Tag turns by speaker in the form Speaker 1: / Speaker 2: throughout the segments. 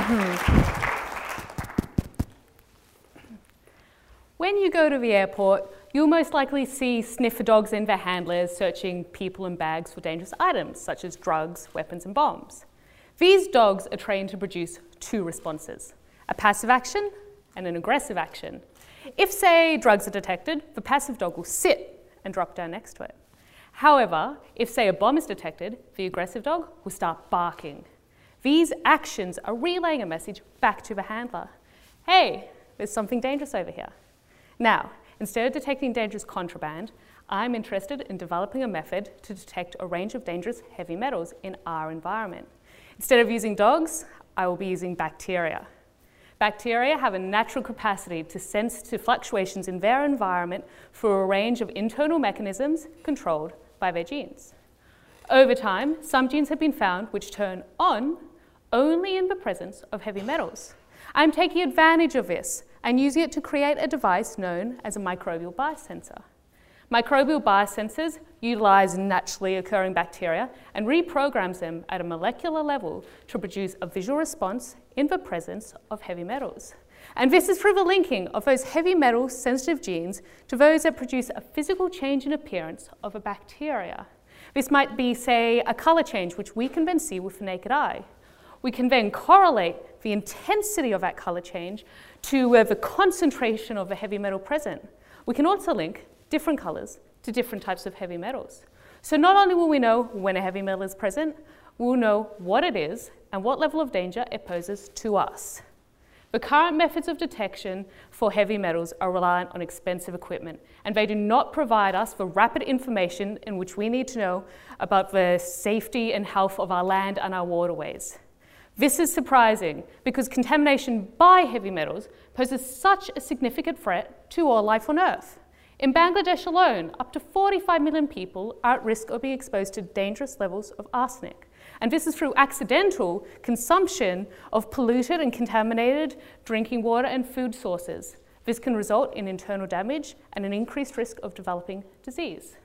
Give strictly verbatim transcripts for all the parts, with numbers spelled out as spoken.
Speaker 1: When you go to the airport, you'll most likely see sniffer dogs and their handlers searching people and bags for dangerous items, such as drugs, weapons, and bombs. These dogs are trained to produce two responses, a passive action and an aggressive action. If, say, drugs are detected, the passive dog will sit and drop down next to it. However, if, say, a bomb is detected, the aggressive dog will start barking. These actions are relaying a message back to the handler. Hey, there's something dangerous over here. Now, instead of detecting dangerous contraband, I'm interested in developing a method to detect a range of dangerous heavy metals in our environment. Instead of using dogs, I will be using bacteria. Bacteria have a natural capacity to sense to fluctuations in their environment through a range of internal mechanisms controlled by their genes. Over time, some genes have been found which turn on only in the presence of heavy metals. I'm taking advantage of this and using it to create a device known as a microbial biosensor. Microbial biosensors utilize naturally occurring bacteria and reprograms them at a molecular level to produce a visual response in the presence of heavy metals. And this is through the linking of those heavy metal sensitive genes to those that produce a physical change in appearance of a bacteria. This might be, say, a color change, which we can then see with the naked eye. We can then correlate the intensity of that color change to uh, the concentration of the heavy metal present. We can also link different colors to different types of heavy metals. So not only will we know when a heavy metal is present, we'll know what it is and what level of danger it poses to us. The current methods of detection for heavy metals are reliant on expensive equipment, and they do not provide us the rapid information in which we need to know about the safety and health of our land and our waterways. This is surprising because contamination by heavy metals poses such a significant threat to all life on Earth. In Bangladesh alone, up to forty-five million people are at risk of being exposed to dangerous levels of arsenic. And this is through accidental consumption of polluted and contaminated drinking water and food sources. This can result in internal damage and an increased risk of developing disease.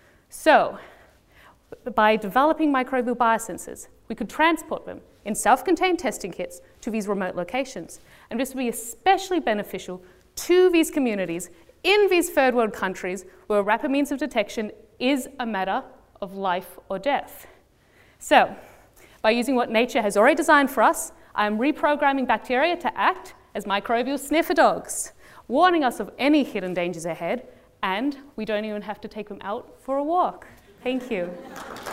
Speaker 1: So, by developing microbial biosensors, we could transport them in self-contained testing kits to these remote locations. And this would be especially beneficial to these communities in these third world countries where a rapid means of detection is a matter of life or death. So, by using what nature has already designed for us, I'm reprogramming bacteria to act as microbial sniffer dogs, warning us of any hidden dangers ahead, and we don't even have to take them out for a walk. Thank you.